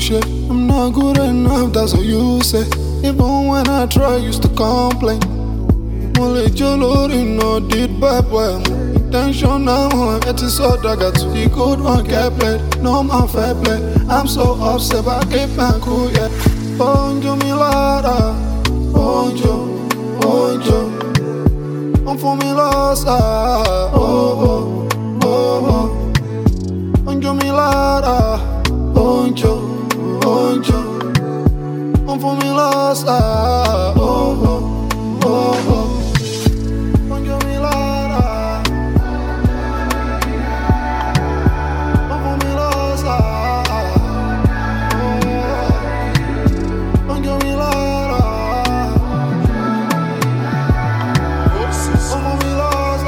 shit. I'm not good enough, that's what you say. Even when I try, you used to complain. Mole jolori no did bad boy. Intention now, it is all that got to be good one get played. No man fair play. I'm so upset, but I keep my cool, yeah. Bonjo mi lara, bonjo, bonjo. I'm for me lost, oh, oh, oh, oh. Bonjo mi lara, bonjo, bonjo. I'm for me lost, oh, oh, oh, oh. Bonjo mi lara, I'm for me lost, oh, bonjo mi lara, I'm for me lost,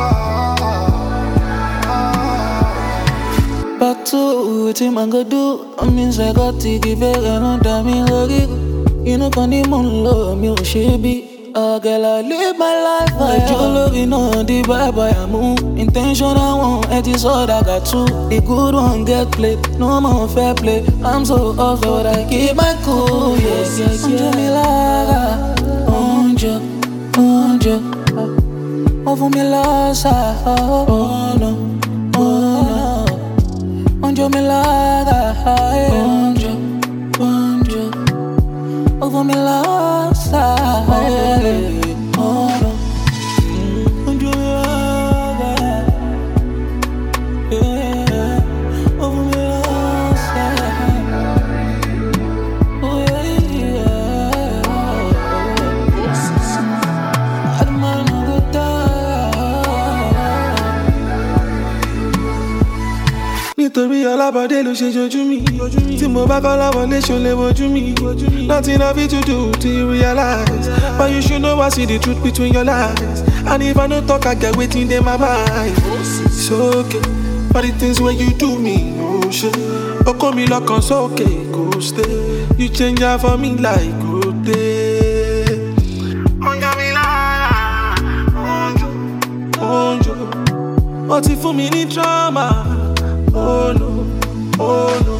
Back to what him go do. I mean, I got to give it another me look. You know, can the moon love me, what she be? Girl, I live my life. I do love you, know the bye bye, I move. Intention, I want, it is all I got to. The good one get played, no more fair play. I'm so off, but I keep my cool, yes, yes, yes. Onjo mi lara, onjo, onjo. Over me lost, oh no, oh no. Onjo mi lara, onjo, onjo. Over me lost, oh no. Onjo mi lara, yeah. Over me lost, oh yeah. I'd man no go nítorí alábàdé ló ṣe jojú mi. Tí mo bá kọ́ láwọlé ṣo lè wojú mi. Nothing I fit to do till you realize. But you should know I see the truth between your lies. And if I no talk, I get waiting in my mind. It's okay for the things where you do me, oh shit. Oko mi lọ́kàn sókè kò stay. You change her for me like good day. Onjo mi lára, onjo, onjo. Ó ti fún mi ní trauma. Oh no, oh no.